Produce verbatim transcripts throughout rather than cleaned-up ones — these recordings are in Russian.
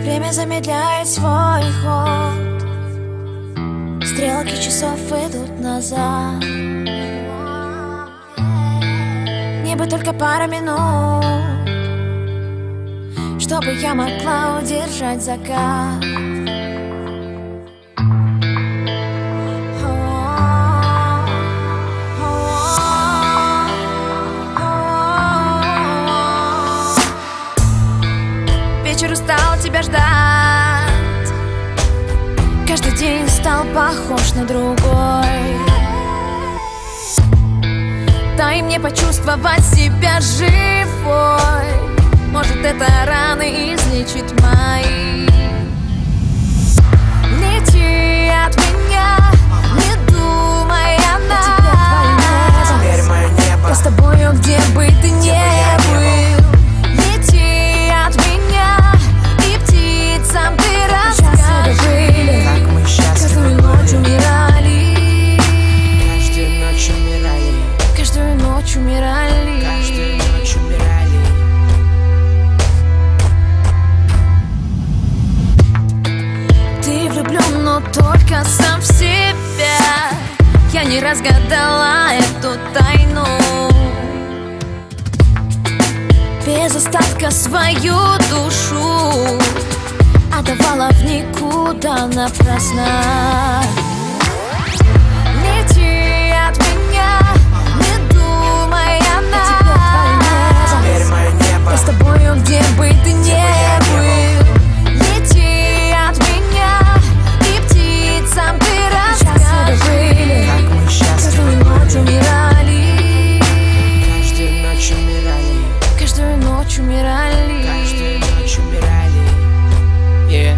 Время замедляет свой ход, стрелки часов идут назад. Небо только пара минут, чтобы я могла удержать закат. Вечер устал тебя ждать, каждый день стал похож на другой. Дай мне почувствовать себя живой, может, это раны излечит мои. Лети от меня, не думай о нас. Теперь мое небо, я с тобою, где бы ты ни был. Лети от меня, и птицам ты расскажи, как мы счастливы каждую ночь умирали. Каждую ночь умирали. Каждую ночь умирали. Каждую ночь умирали. Ты влюблен, но только сам в себя. Я не разгадала эту тайну. Без остатка свою душу отдавала в никуда напрасно. Лети от меня, не думай о нас. Теперь мое небо, я с тобою, где бы ты ни был. Лети от меня, и птицам ты расскажи, как мы счастливы. каждую ночь умирали. Каждую ночь умирали. Каждую ночь умирали. Каждую ночь умирали. Yeah.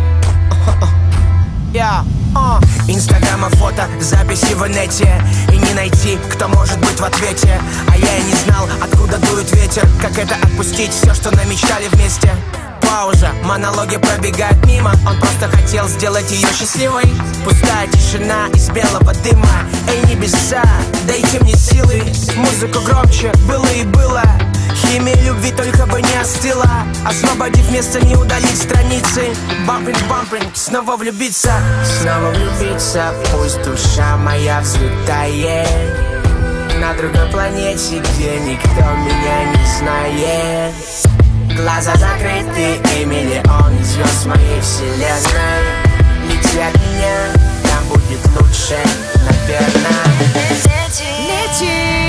Yeah. Uh. Инстаграма фото, записи в инете, и не найти, кто может быть в ответе. А я и не знал, откуда дует ветер, как это отпустить все, что намечтали вместе. Пауза, монологи пробегают мимо. Он просто хотел сделать ее счастливой. Пустая тишина из белого дыма. Эй, небеса, дайте мне силы. Музыку громче, было и было. Химия любви только бы не остыла. Освободив место, не удалить страницы. Бампинг, бампинг, снова влюбиться. Снова влюбиться, пусть душа моя взлетает на другой планете, где никто меня не знает. Глаза закрыты, и миллион звезд моей вселенной. Лети от меня, там будет лучше, наверное. Лети